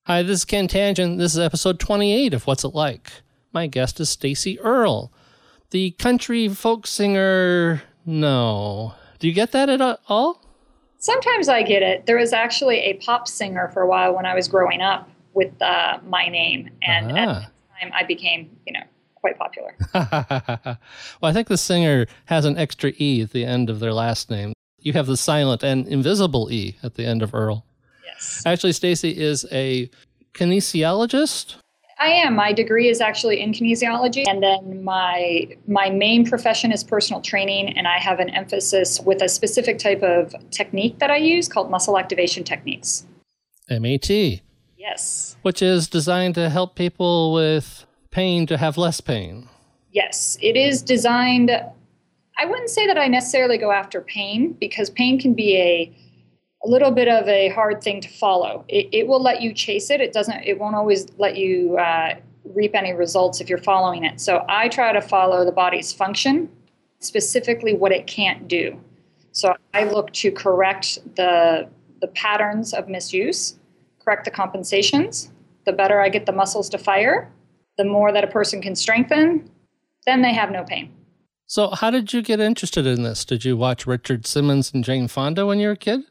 Hi, this is Ken Tangent. This is episode 28 of What's It Like? My guest is Stacey Earle, the country folk singer. No. Do you get that at all? Sometimes I get it. There was actually a pop singer for a while when I was growing up with my name. And at that time, I became, quite popular. Well, I think the singer has an extra E at the end of their last name. You have the silent and invisible E at the end of Earle. Yes. Actually, Stacey is a kinesiologist. I am. My degree is actually in kinesiology. And then my main profession is personal training. And I have an emphasis with a specific type of technique that I use called muscle activation techniques. MAT. Yes. Which is designed to help people with pain to have less pain. Yes. It is designed. I wouldn't say that I necessarily go after pain, because pain can be a little bit of a hard thing to follow. It will let you chase it. It won't always let you reap any results if you're following it. So I try to follow the body's function, specifically what it can't do. So I look to correct the patterns of misuse, correct the compensations. The better I get the muscles to fire, the more that a person can strengthen, then they have no pain. So how did you get interested in this? Did you watch Richard Simmons and Jane Fonda when you were a kid?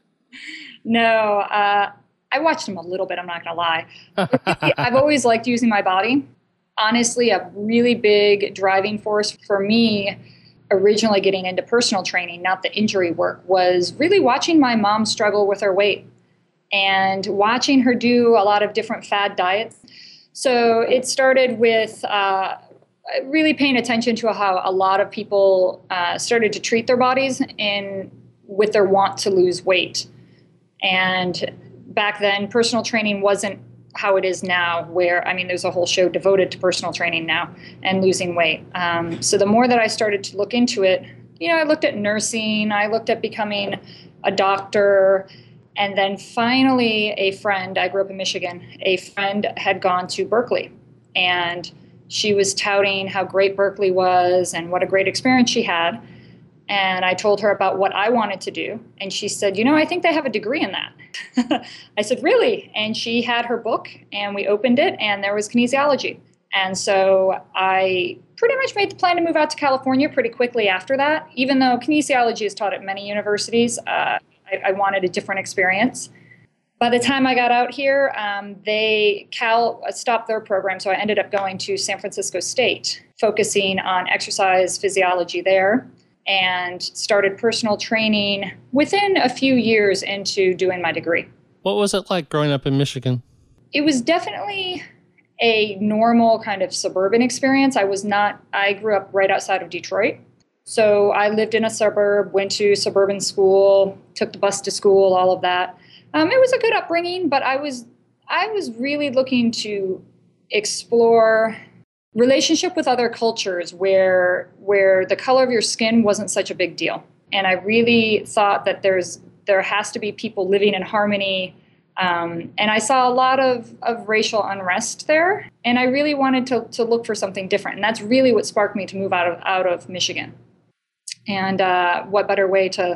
No, I watched them a little bit, I'm not going to lie. I've always liked using my body. Honestly, a really big driving force for me originally getting into personal training, not the injury work, was really watching my mom struggle with her weight and watching her do a lot of different fad diets. So it started with really paying attention to how a lot of people started to treat their bodies with their want to lose weight. And back then, personal training wasn't how it is now, where, there's a whole show devoted to personal training now and losing weight. So the more that I started to look into it, I looked at nursing, I looked at becoming a doctor, and then finally a friend, I grew up in Michigan, a friend had gone to Berkeley, and she was touting how great Berkeley was and what a great experience she had. And I told her about what I wanted to do. And she said, I think they have a degree in that. I said, really? And she had her book, and we opened it, and there was kinesiology. And so I pretty much made the plan to move out to California pretty quickly after that. Even though kinesiology is taught at many universities, I wanted a different experience. By the time I got out here, Cal stopped their program, so I ended up going to San Francisco State, focusing on exercise physiology there, and started personal training within a few years into doing my degree. What was it like growing up in Michigan? It was definitely a normal kind of suburban experience. I grew up right outside of Detroit. So I lived in a suburb, went to suburban school, took the bus to school, all of that. It was a good upbringing, but I was really looking to explore relationship with other cultures where the color of your skin wasn't such a big deal. And I really thought that there has to be people living in harmony. And I saw a lot of racial unrest there. And I really wanted to look for something different. And that's really what sparked me to move out of Michigan. And what better way to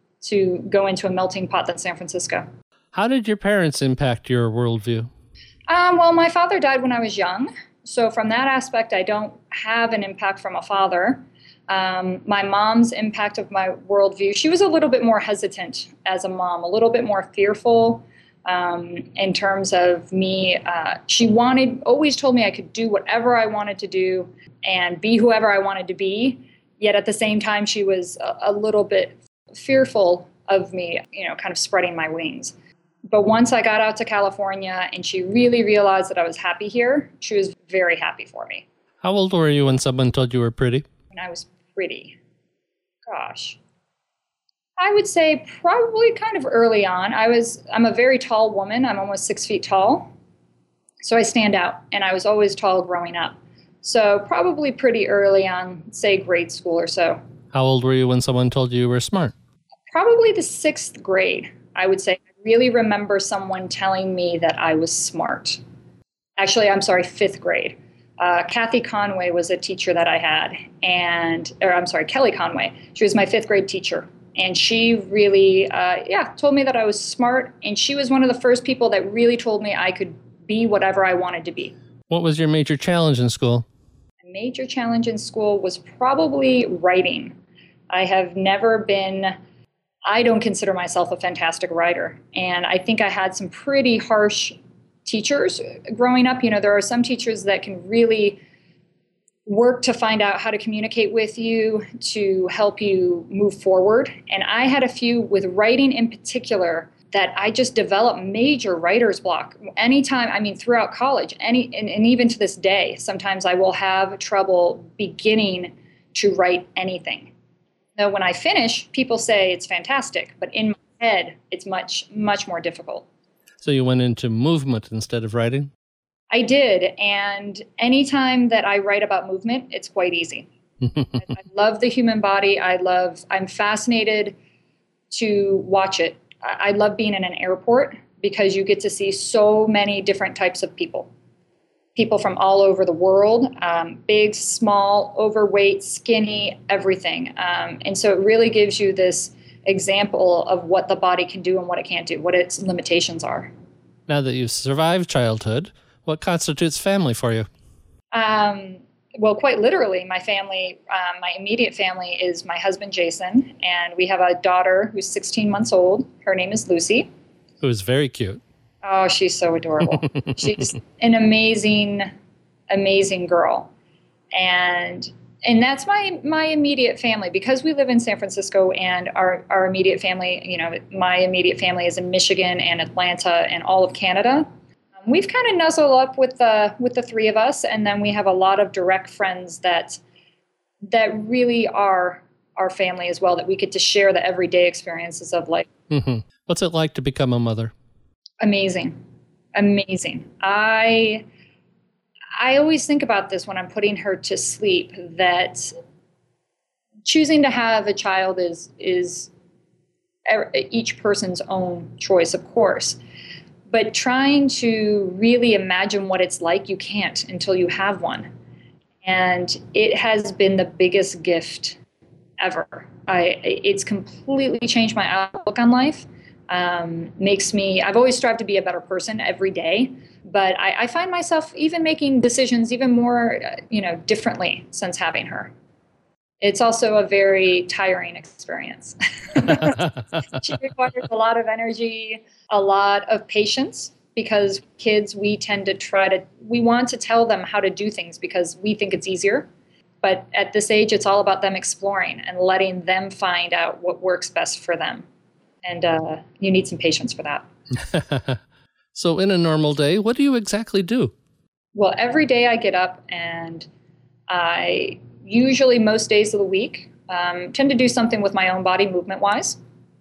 go into a melting pot than San Francisco? How did your parents impact your worldview? Well, my father died when I was young. So from that aspect, I don't have an impact from a father. My mom's impact of my worldview, she was a little bit more hesitant as a mom, a little bit more fearful in terms of me. She always told me I could do whatever I wanted to do and be whoever I wanted to be. Yet at the same time, she was a little bit fearful of me, kind of spreading my wings. But once I got out to California and she really realized that I was happy here, she was very happy for me. How old were you when someone told you were pretty? When I was pretty, gosh, I would say probably kind of early on. I'm a very tall woman. I'm almost 6 feet tall. So I stand out, and I was always tall growing up. So probably pretty early on, say grade school or so. How old were you when someone told you were smart? Probably the 6th grade, I would say. I really remember someone telling me that I was smart. Actually, I'm sorry, 5th grade. Kathy Conway was a teacher that I had, Kelly Conway. She was my 5th grade teacher. And she really, told me that I was smart. And she was one of the first people that really told me I could be whatever I wanted to be. What was your major challenge in school? A major challenge in school was probably writing. I don't consider myself a fantastic writer. And I think I had some pretty harsh teachers growing up. There are some teachers that can really work to find out how to communicate with you, to help you move forward. And I had a few with writing in particular that I just developed major writer's block. Anytime, throughout college, and even to this day, sometimes I will have trouble beginning to write anything. Now, when I finish, people say it's fantastic, but in my head, it's much, much more difficult. So you went into movement instead of writing? I did. And anytime that I write about movement, it's quite easy. I love the human body. I'm fascinated to watch it. I love being in an airport because you get to see so many different types of people from all over the world, big, small, overweight, skinny, everything. And so it really gives you this example of what the body can do and what it can't do, what its limitations are. Now that you've survived childhood, what constitutes family for you? Well, quite literally, my family, my immediate family is my husband, Jason, and we have a daughter who's 16 months old. Her name is Lucy. Who is very cute. Oh, she's so adorable. She's an amazing, amazing girl. And that's my immediate family. Because we live in San Francisco and our immediate family, my immediate family is in Michigan and Atlanta and all of Canada. We've kind of nuzzled up with the three of us, and then we have a lot of direct friends that really are our family as well, that we get to share the everyday experiences of life. Mm-hmm. What's it like to become a mother? Amazing. I always think about this when I'm putting her to sleep, that choosing to have a child is each person's own choice, of course. But trying to really imagine what it's like, you can't until you have one. And it has been the biggest gift ever. It's completely changed my outlook on life. I've always strived to be a better person every day, but I find myself even making decisions even more, differently since having her. It's also a very tiring experience. She requires a lot of energy, a lot of patience, because kids, we want to tell them how to do things because we think it's easier. But at this age, it's all about them exploring and letting them find out what works best for them. And you need some patience for that. So in a normal day, what do you exactly do? Well, every day I get up and I usually most days of the week tend to do something with my own body movement-wise.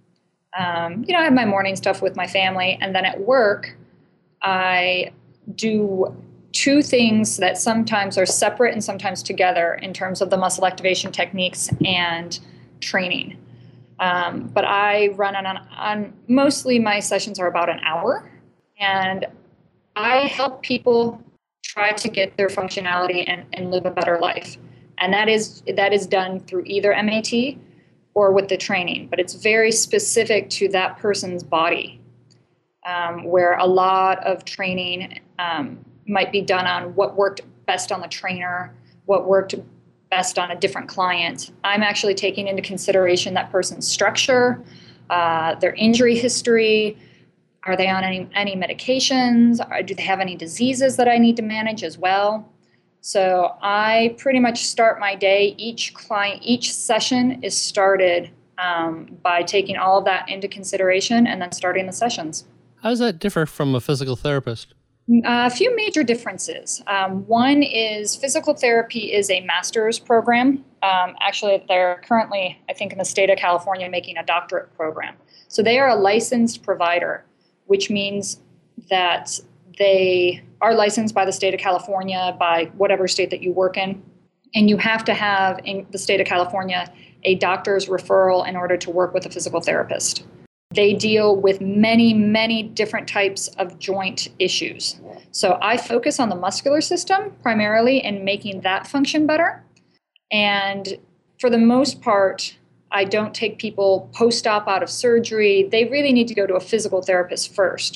I have my morning stuff with my family. And then at work, I do two things that sometimes are separate and sometimes together in terms of the muscle activation techniques and training. But I run on mostly my sessions are about an hour, and I help people try to get their functionality and live a better life. And that is done through either MAT or with the training, but it's very specific to that person's body, where a lot of training might be done on what worked best on the trainer, what worked best on a different client. I'm actually taking into consideration that person's structure, their injury history. Are they on any medications? Do they have any diseases that I need to manage as well? So I pretty much start my day. Each session is started by taking all of that into consideration and then starting the sessions. How does that differ from a physical therapist? A few major differences. One is physical therapy is a master's program. Actually, they're currently, I think, in the state of California making a doctorate program. So they are a licensed provider, which means that they are licensed by the state of California, by whatever state that you work in. And you have to have, in the state of California, a doctor's referral in order to work with a physical therapist. They deal with many, many different types of joint issues. So I focus on the muscular system primarily and making that function better. And for the most part, I don't take people post-op out of surgery. They really need to go to a physical therapist first.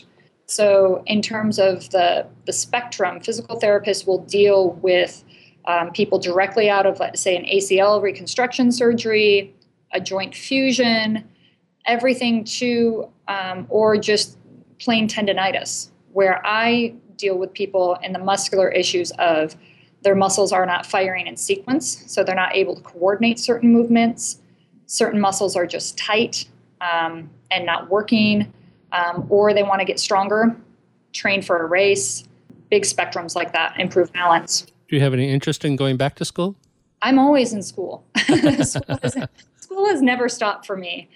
So in terms of the spectrum, physical therapists will deal with people directly out of, let's say, an ACL reconstruction surgery, a joint fusion, everything to, or just plain tendonitis, where I deal with people in the muscular issues of their muscles are not firing in sequence, so they're not able to coordinate certain movements. Certain muscles are just tight and not working, or they want to get stronger, train for a race, big spectrums like that, improve balance. Do you have any interest in going back to school? I'm always in school. School has never stopped for me.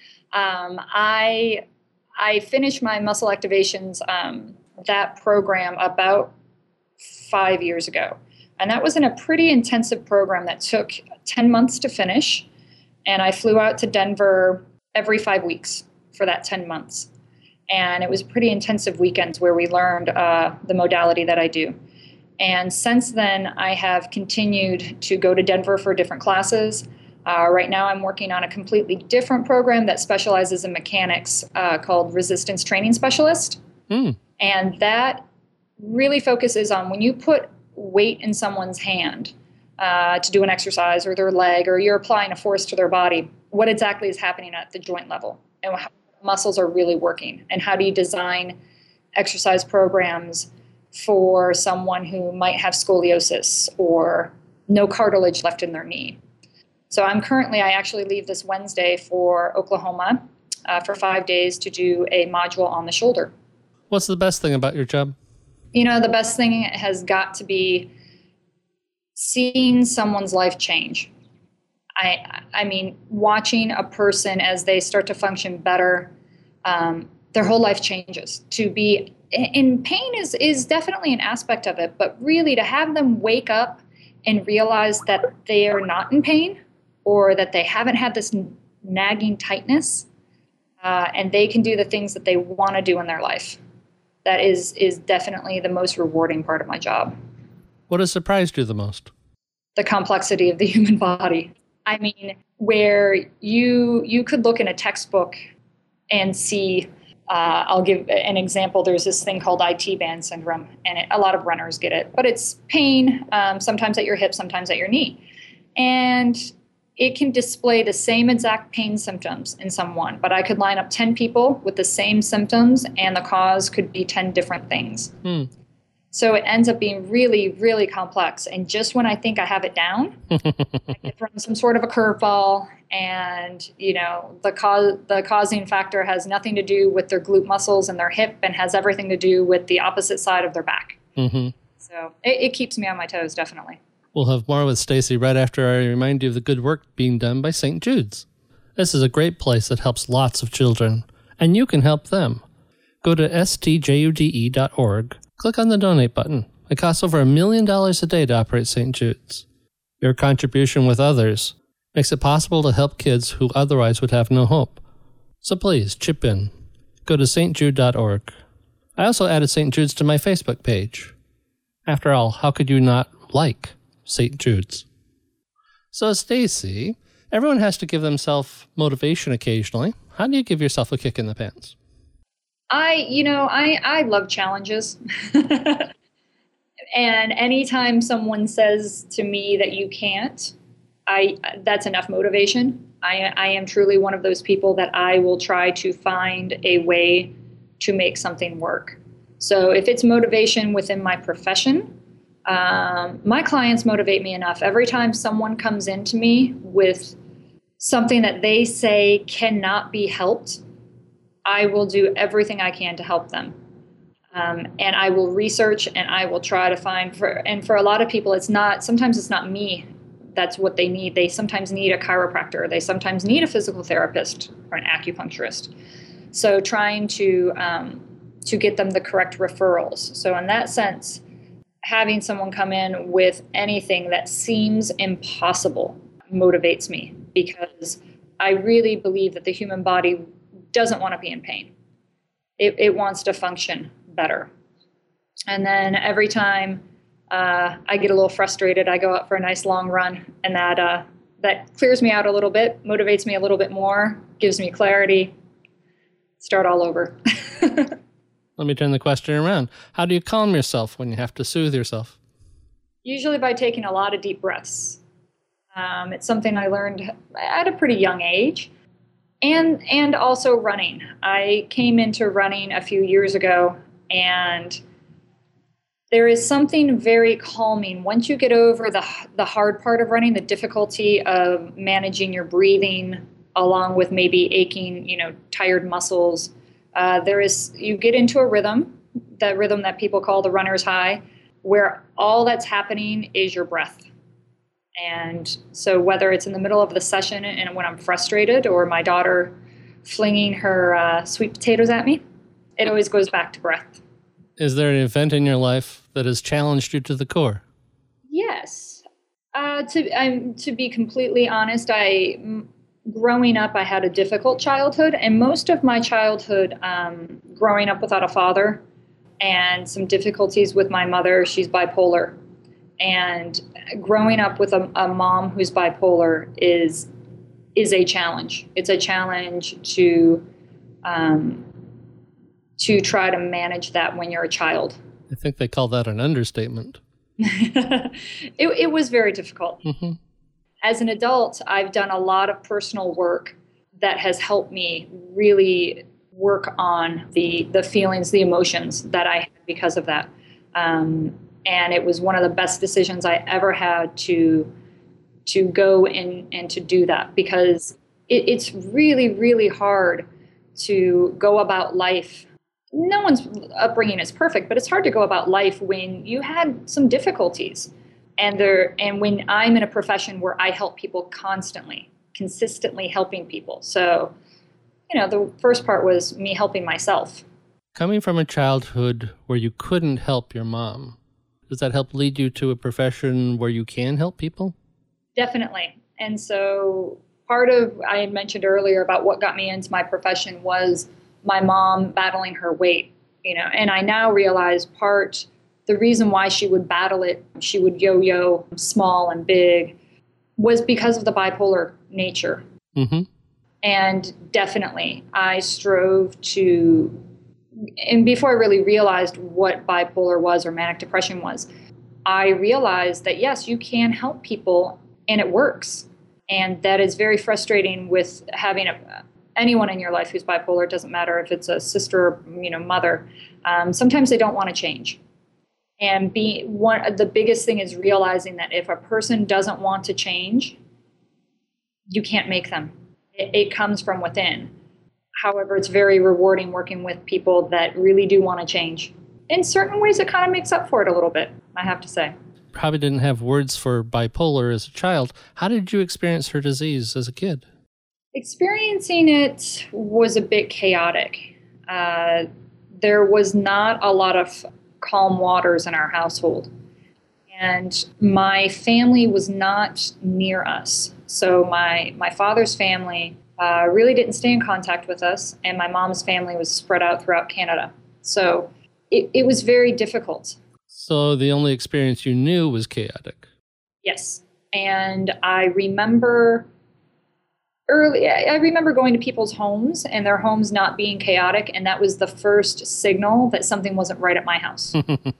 I finished my muscle activations, that program about 5 years ago. And that was in a pretty intensive program that took 10 months to finish. And I flew out to Denver every 5 weeks for that 10 months. And it was pretty intensive weekends where we learned the modality that I do. And since then, I have continued to go to Denver for different classes. Right now, I'm working on a completely different program that specializes in mechanics called Resistance Training Specialist. And that really focuses on when you put weight in someone's hand to do an exercise or their leg, or you're applying a force to their body, what exactly is happening at the joint level and how muscles are really working, and how do you design exercise programs for someone who might have scoliosis or no cartilage left in their knee. So I actually leave this Wednesday for Oklahoma for 5 days to do a module on the shoulder. What's the best thing about your job? The best thing has got to be seeing someone's life change. I mean, watching a person as they start to function better, their whole life changes. To be in pain is definitely an aspect of it, but really to have them wake up and realize that they are not in pain, or that they haven't had this nagging tightness, and they can do the things that they want to do in their life. That is definitely the most rewarding part of my job. What has surprised you the most? The complexity of the human body. I mean, where you could look in a textbook and see, I'll give an example. There's this thing called IT band syndrome, and a lot of runners get it, but it's pain, sometimes at your hip, sometimes at your knee. And it can display the same exact pain symptoms in someone, but I could line up 10 people with the same symptoms and the cause could be 10 different things. So it ends up being really, really complex. And just when I think I have it down, I get thrown some sort of a curveball, and the causing factor has nothing to do with their glute muscles and their hip, and has everything to do with the opposite side of their back. So it keeps me on my toes, definitely. We'll have more with Stacy right after I remind you of the good work being done by St. Jude's. This is a great place that helps lots of children, and you can help them. Go to stjude.org, click on the donate button. It costs over $1 million a day to operate St. Jude's. Your contribution with others makes it possible to help kids who otherwise would have no hope. So please, chip in. Go to stjude.org. I also added St. Jude's to my Facebook page. After all, how could you not like St. Jude's? So, Stacy, everyone has to give themselves motivation occasionally. How do you give yourself a kick in the pants? I love challenges. And anytime someone says to me that you can't, that's enough motivation. I am truly one of those people that I will try to find a way to make something work. So if it's motivation within my profession, my clients motivate me enough. Every time someone comes into me with something that they say cannot be helped, I will do everything I can to help them. And I will research and I will try to find for a lot of people, sometimes it's not me. That's what they need. They sometimes need a chiropractor. They sometimes need a physical therapist or an acupuncturist. So trying to get them the correct referrals. So in that sense, having someone come in with anything that seems impossible motivates me, because I really believe that the human body doesn't want to be in pain. It wants to function better. And then every time I get a little frustrated, I go out for a nice long run, and that clears me out a little bit, motivates me a little bit more, gives me clarity, start all over. Let me turn the question around. How do you calm yourself when you have to soothe yourself? Usually by taking a lot of deep breaths. It's something I learned at a pretty young age. And also running. I came into running a few years ago, and there is something very calming. Once you get over the hard part of running, the difficulty of managing your breathing, along with maybe aching, tired muscles, you get into a rhythm, that rhythm that people call the runner's high, where all that's happening is your breath. And so whether it's in the middle of the session and when I'm frustrated, or my daughter flinging her sweet potatoes at me, it always goes back to breath. Is there an event in your life that has challenged you to the core? Yes. To be completely honest, growing up, I had a difficult childhood, and most of my childhood, growing up without a father and some difficulties with my mother, she's bipolar. And growing up with a mom who's bipolar is a challenge. It's a challenge to try to manage that when you're a child. I think they call that an understatement. It was very difficult. Mm-hmm. As an adult, I've done a lot of personal work that has helped me really work on the feelings, the emotions that I had because of that. And it was one of the best decisions I ever had to go and to do that, because it's really, really hard to go about life. No one's upbringing is perfect, but it's hard to go about life when you had some difficulties. And when I'm in a profession where I help people constantly, consistently helping people. So, the first part was me helping myself. Coming from a childhood where you couldn't help your mom, does that help lead you to a profession where you can help people? Definitely. And so I had mentioned earlier about what got me into my profession was my mom battling her weight, and I now realize the reason why she would battle it, she would yo-yo small and big, was because of the bipolar nature. Mm-hmm. And definitely I strove to, and before I really realized what bipolar was or manic depression was, I realized that yes, you can help people and it works. And that is very frustrating with having anyone in your life who's bipolar. It doesn't matter if it's a sister or mother. Sometimes they don't want to change. And the biggest thing is realizing that if a person doesn't want to change, you can't make them. It comes from within. However, it's very rewarding working with people that really do want to change. In certain ways, it kind of makes up for it a little bit, I have to say. Probably didn't have words for bipolar as a child. How did you experience her disease as a kid? Experiencing it was a bit chaotic. There was not a lot of calm waters in our household. And my family was not near us. So my father's family really didn't stay in contact with us, and my mom's family was spread out throughout Canada. So it was very difficult. So the only experience you knew was chaotic. Yes. And I remember going to people's homes and their homes not being chaotic, and that was the first signal that something wasn't right at my house.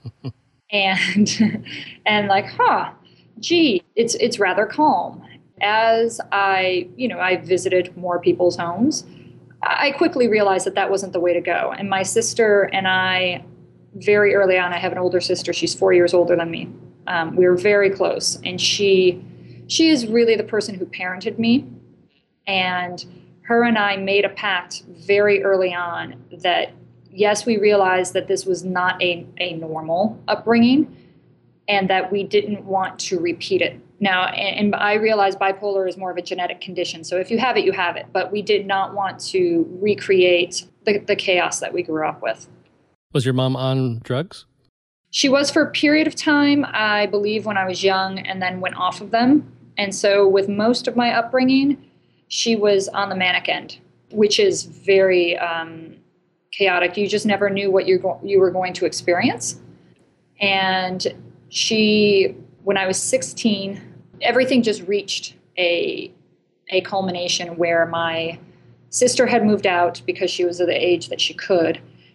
and like, it's rather calm. As I visited more people's homes, I quickly realized that wasn't the way to go. And my sister and I, very early on, I have an older sister. She's 4 years older than me. We were very close, and she is really the person who parented me. And her and I made a pact very early on that, yes, we realized that this was not a normal upbringing and that we didn't want to repeat it. Now, and I realize bipolar is more of a genetic condition. So if you have it, you have it. But we did not want to recreate the chaos that we grew up with. Was your mom on drugs? She was for a period of time, I believe, when I was young, and then went off of them. And so with most of my upbringing, she was on the manic end, which is very chaotic. You just never knew what you were going to experience. And when I was 16, everything just reached a culmination where my sister had moved out because she was of the age that she could.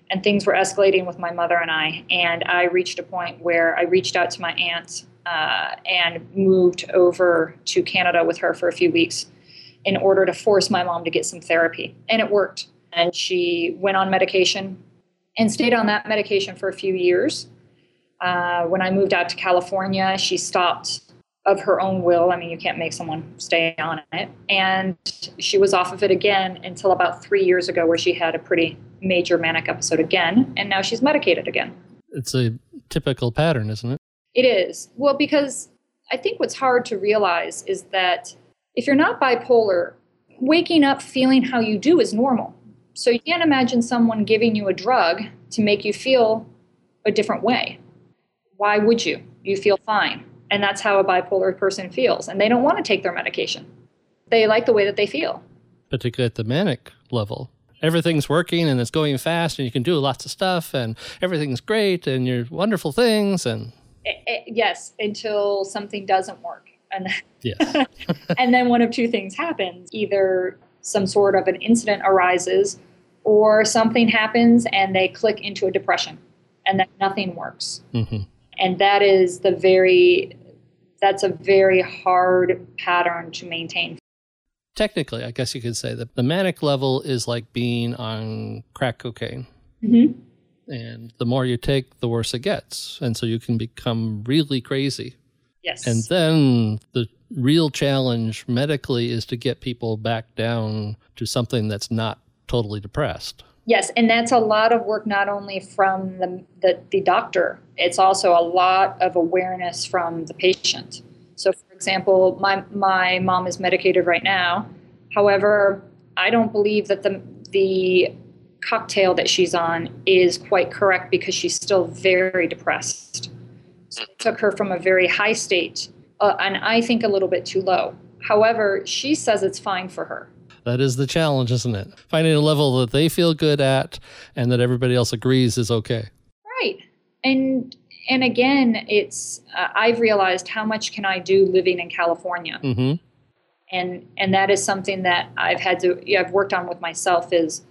and things were escalating with my mother and I reached a point where I reached out to my aunt and moved over to Canada with her for a few weeks in order to force my mom to get some therapy. And it worked. And she went on medication and stayed on that medication for a few years. When I moved out to California, she stopped of her own will. I mean, you can't make someone stay on it. And she was off of it again until about 3 years ago, where she had a pretty major manic episode again. And now she's medicated again. It's a typical pattern, isn't it? It is. Well, because I think what's hard to realize is that if you're not bipolar, waking up feeling how you do is normal. So you can't imagine someone giving you a drug to make you feel a different way. Why would you? You feel fine. And that's how a bipolar person feels. And they don't want to take their medication. They like the way that they feel. Particularly at the manic level. Everything's working and it's going fast and you can do lots of stuff and everything's great and you're wonderful things. And yes, until something doesn't work. And yes. and then one of two things happens. Either some sort of an incident arises or something happens and they click into a depression and then nothing works. Mm-hmm. And that's a very hard pattern to maintain. Technically, I guess you could say that the manic level is like being on crack cocaine. Mm-hmm. And the more you take, the worse it gets. And so you can become really crazy. Yes. And then the real challenge medically is to get people back down to something that's not totally depressed. Yes, and that's a lot of work not only from the doctor, it's also a lot of awareness from the patient. So, for example, my mom is medicated right now. However, I don't believe that the cocktail that she's on is quite correct because she's still very depressed. So it took her from a very high state, and I think a little bit too low. However, she says it's fine for her. That is the challenge, isn't it? Finding a level that they feel good at and that everybody else agrees is okay. Right. And again, it's I've realized how much can I do living in California. Mm-hmm. And that is something that I've worked on with myself is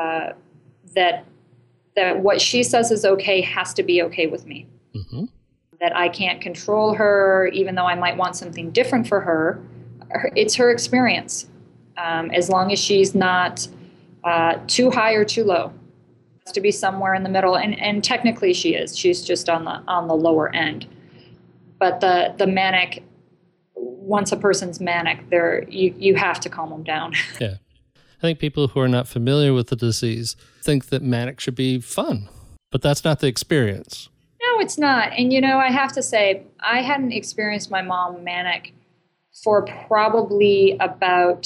that what she says is okay has to be okay with me. Mm-hmm. That I can't control her, even though I might want something different for her. It's her experience. As long as she's not too high or too low. It has to be somewhere in the middle. And technically she is. She's just on the lower end. But the manic, once a person's manic, you have to calm them down. Yeah. I think people who are not familiar with the disease think that manic should be fun. But that's not the experience. No, it's not. And, I have to say, I hadn't experienced my mom manic for probably about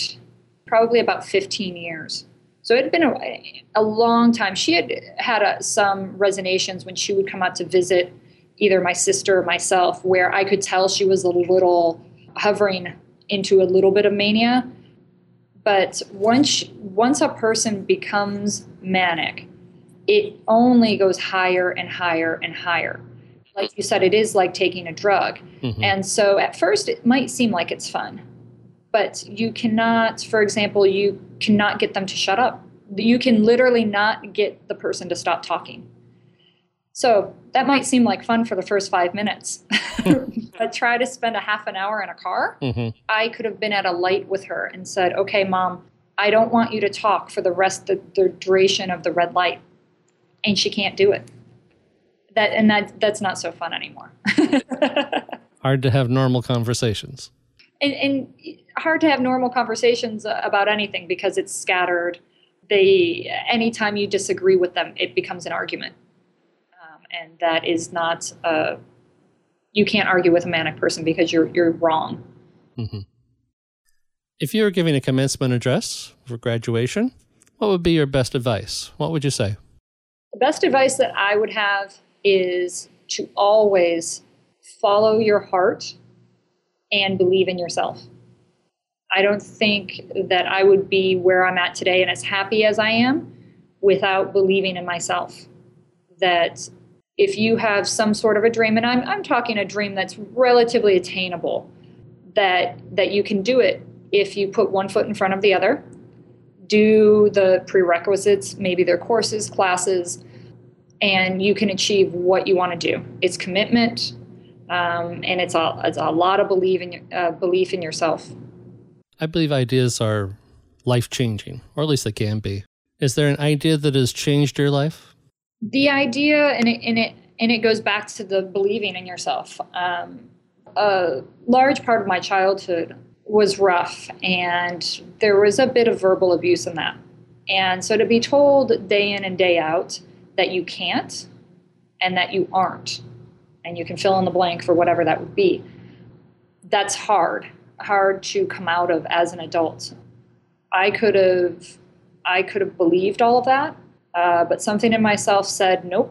15 years. So it had been a long time. She had some resonations when she would come out to visit either my sister or myself, where I could tell she was a little hovering into a little bit of mania. But once a person becomes manic, it only goes higher and higher and higher. Like you said, it is like taking a drug. Mm-hmm. And so at first it might seem like it's fun. But you cannot, for example, you cannot get them to shut up. You can literally not get the person to stop talking. So that might seem like fun for the first 5 minutes. But try to spend a half an hour in a car. Mm-hmm. I could have been at a light with her and said, okay, Mom, I don't want you to talk for the rest of the duration of the red light. And she can't do it. That's not so fun anymore. Hard to have normal conversations. And hard to have normal conversations about anything because it's scattered. Anytime you disagree with them, it becomes an argument. And that is not, you can't argue with a manic person because you're wrong. Mm-hmm. If you were giving a commencement address for graduation, what would be your best advice? What would you say? The best advice that I would have is to always follow your heart and believe in yourself. I don't think that I would be where I'm at today and as happy as I am without believing in myself. That if you have some sort of a dream, and I'm talking a dream that's relatively attainable, that you can do it if you put one foot in front of the other, do the prerequisites, maybe their courses, classes, and you can achieve what you want to do. It's commitment, and it's a lot of belief in yourself. I believe ideas are life-changing, or at least they can be. Is there an idea that has changed your life? The idea, and it goes back to the believing in yourself. A large part of my childhood was rough, and there was a bit of verbal abuse in that. And so to be told day in and day out that you can't and that you aren't, and you can fill in the blank for whatever that would be, that's hard to come out of as an adult. I could have believed all of that, but something in myself said, nope,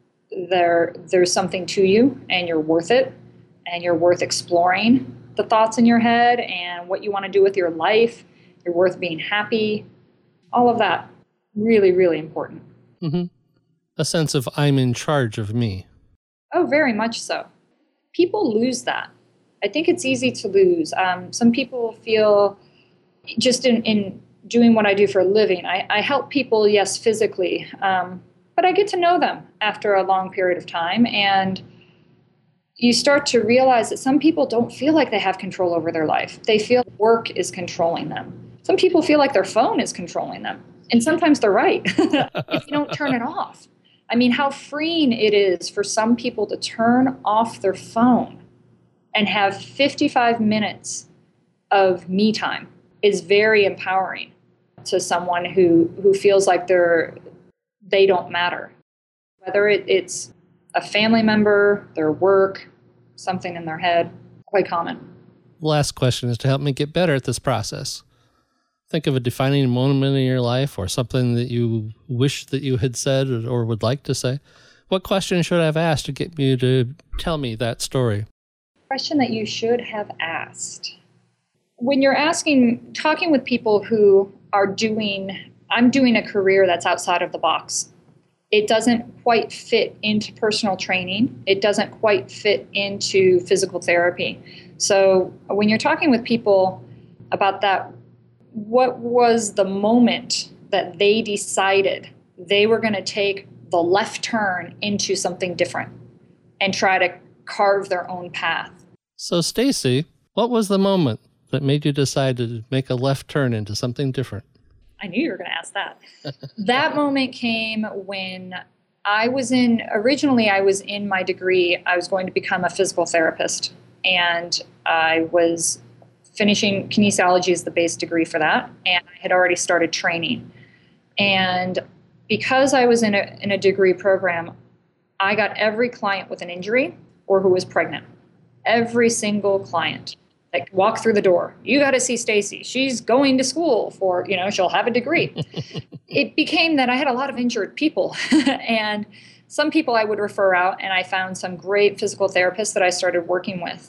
there's something to you, and you're worth it, and you're worth exploring the thoughts in your head and what you want to do with your life. You're worth being happy. All of that, really, really important. Mm-hmm. A sense of I'm in charge of me. Oh, very much so. People lose that. I think it's easy to lose. Some people feel just in doing what I do for a living, I help people, yes, physically, but I get to know them after a long period of time, and you start to realize that some people don't feel like they have control over their life. They feel work is controlling them. Some people feel like their phone is controlling them, and sometimes they're right if you don't turn it off. I mean, how freeing it is for some people to turn off their phone and have 55 minutes of me time is very empowering to someone who feels like they don't matter. Whether it's a family member, their work, something in their head, quite common. Last question is to help me get better at this process. Think of a defining moment in your life or something that you wish that you had said or would like to say. What question should I have asked to get you to tell me that story? Question that you should have asked. When you're talking with people who are I'm doing a career that's outside of the box. It doesn't quite fit into personal training. It doesn't quite fit into physical therapy. So when you're talking with people about that, what was the moment that they decided they were going to take the left turn into something different and try to carve their own path? So Stacy, what was the moment that made you decide to make a left turn into something different? I knew you were going to ask that. That moment came when originally I was in my degree, I was going to become a physical therapist, and I was finishing kinesiology as the base degree for that, and I had already started training. And because I was in a degree program, I got every client with an injury or who was pregnant. Every single client. Like, walk through the door. You got to see Stacy. She's going to school for, she'll have a degree. It became that I had a lot of injured people. And some people I would refer out, and I found some great physical therapists that I started working with.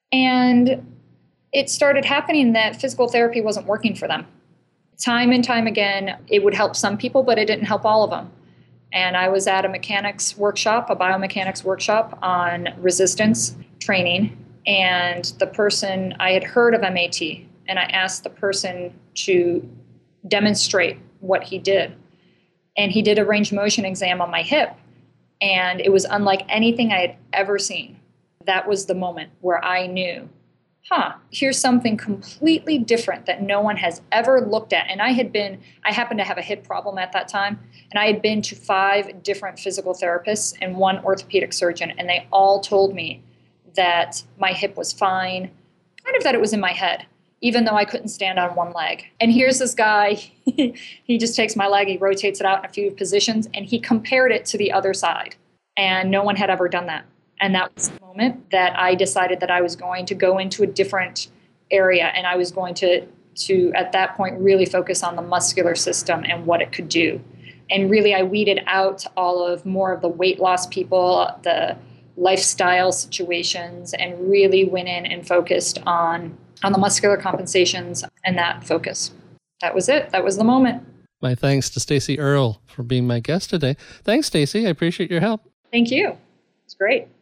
And it started happening that physical therapy wasn't working for them. Time and time again, it would help some people, but it didn't help all of them. And I was at a biomechanics workshop on resistance training. And the person, I had heard of MAT, and I asked the person to demonstrate what he did. And he did a range of motion exam on my hip, and it was unlike anything I had ever seen. That was the moment where I knew, here's something completely different that no one has ever looked at. And I happened to have a hip problem at that time, and I had been to 5 different physical therapists and 1 orthopedic surgeon, and they all told me that my hip was fine, kind of that it was in my head, even though I couldn't stand on one leg. And here's this guy, he just takes my leg, he rotates it out in a few positions, and he compared it to the other side. And no one had ever done that. And that was the moment that I decided that I was going to go into a different area, and I was going to at that point, really focus on the muscular system and what it could do. And really, I weeded out more of the weight loss people, the lifestyle situations, and really went in and focused on the muscular compensations and that focus. That was it. That was the moment. My thanks to Stacy Earle for being my guest today. Thanks, Stacy. I appreciate your help. Thank you. It's great.